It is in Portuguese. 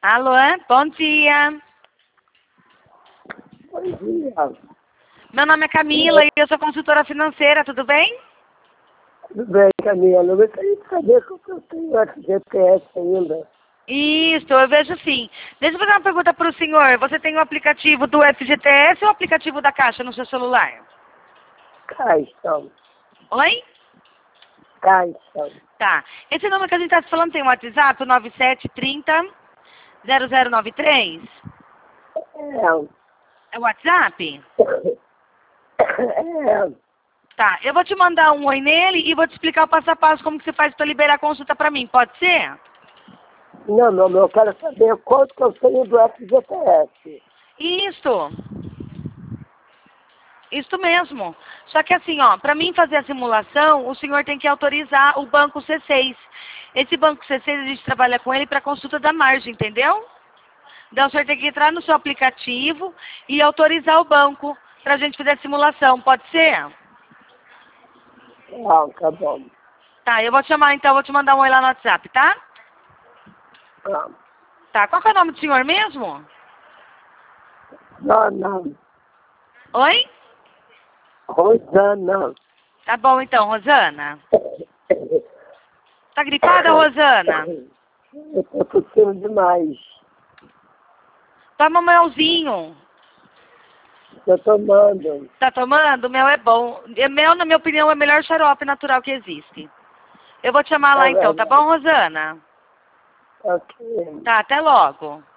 Alô, bom dia. Bom dia. Meu nome é Camila e eu sou consultora financeira, tudo bem? Tudo bem, Camila. Eu gostaria de saber como eu tenho FGTS ainda. Isso, eu vejo sim. Deixa eu fazer uma pergunta para o senhor. Você tem o aplicativo do FGTS ou o aplicativo da Caixa no seu celular? Caixa. Oi? Caixa. Tá. Esse número que a gente está falando tem um WhatsApp, o 9730-0093? É o WhatsApp? É. Tá, eu vou te mandar um oi nele e vou te explicar o passo a passo como que você faz para liberar a consulta para mim, pode ser? Não, eu quero saber quanto que eu tenho do FGTS. Isso. Isso mesmo. Só que assim, ó, para mim fazer a simulação, o senhor tem que autorizar o banco C6. Esse banco C6 a gente trabalha com ele para consulta da margem, entendeu? Então o senhor tem que entrar no seu aplicativo e autorizar o banco para a gente fazer a simulação, pode ser? Ah, tá bom. Tá, eu vou te chamar então, vou te mandar um oi lá no WhatsApp, tá? Ah, Tá, qual que é o nome do senhor mesmo? não. Oi? Rosana. Tá bom então, Rosana. Tá gripada, Rosana? Eu tô tossindo demais. Toma melzinho. Tô tomando. Tá tomando? Mel é bom. Mel, na minha opinião, é o melhor xarope natural que existe. Eu vou te chamar lá então, tá bom, Rosana? Ok. Tá, até logo.